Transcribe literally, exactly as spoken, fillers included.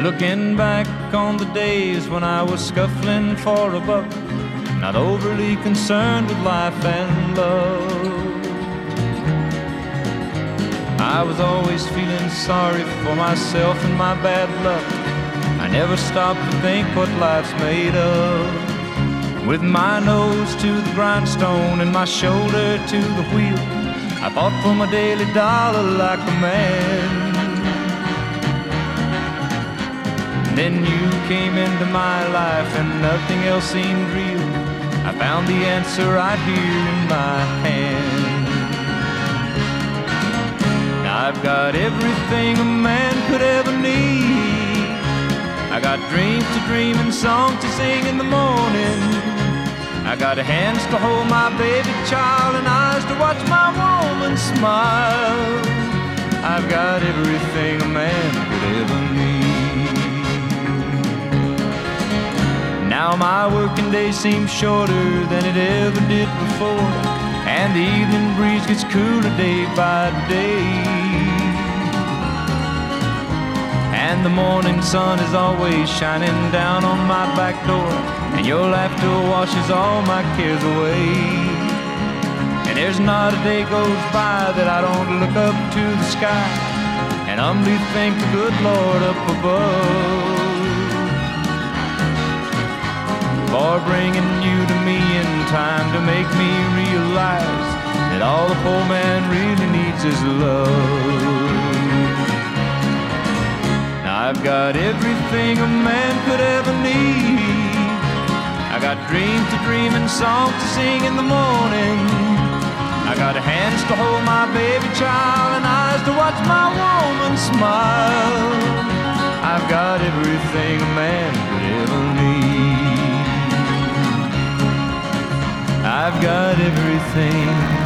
Looking back on the days when I was scuffling for a buck, not overly concerned with life and love. I was always feeling sorry for myself and my bad luck. I never stopped to think what life's made of. With my nose to the grindstone and my shoulder to the wheel, I fought for my daily dollar like a man. Then you came into my life and nothing else seemed real. I found the answer right here in my hand. Now I've got everything a man could ever need. I got dreams to dream and songs to sing in the morning. I got hands to hold my baby child and eyes to watch my woman smile. I've got everything a man could ever need. Now my working day seems shorter than it ever did before, and the evening breeze gets cooler day by day. And the morning sun is always shining down on my back door, and your laughter washes all my cares away. And there's not a day goes by that I don't look up to the sky and humbly thank the good Lord up above for bringing you to me in time to make me realize that all the poor man really needs is love. Now I've got everything a man could ever need. I got dreams to dream and songs to sing in the morning. I got hands to hold my baby child and eyes to watch my woman smile. I've got everything a man could ever need. I've got everything